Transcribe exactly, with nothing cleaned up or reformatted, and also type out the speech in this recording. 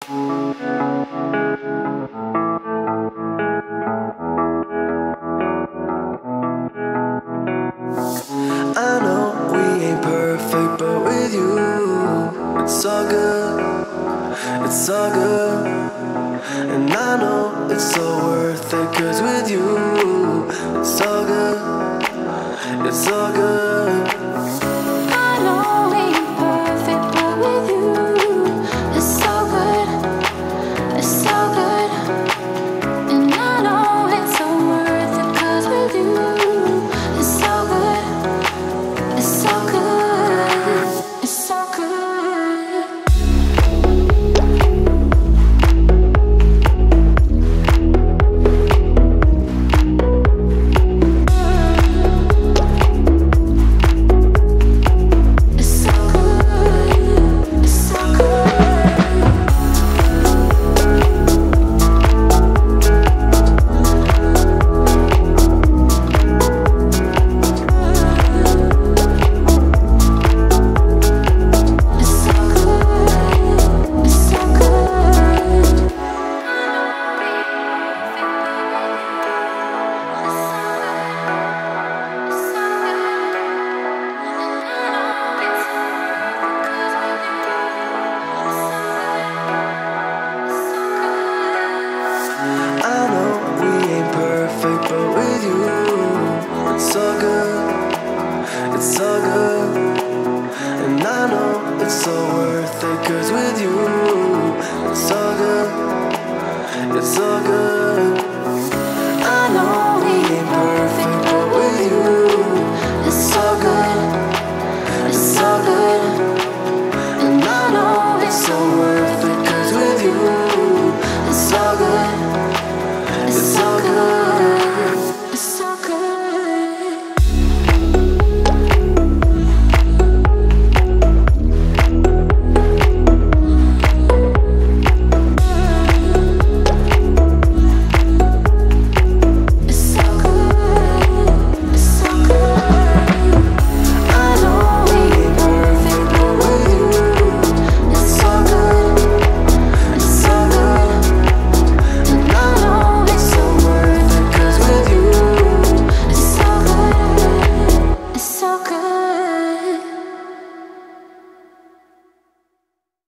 I know we ain't perfect, but with you, it's all good, it's all good. And I know it's all worth it, cause with you, it's all good, it's all good. I know we ain't perfect, but with you, it's so good, it's so good. And I know it's so worth it, 'cause with you, it's so good, it's so good, it's so good. I know we ain't perfect, but with you, it's all good, it's all good. And I know it's all worth it, cause with you, it's all good, it's all good.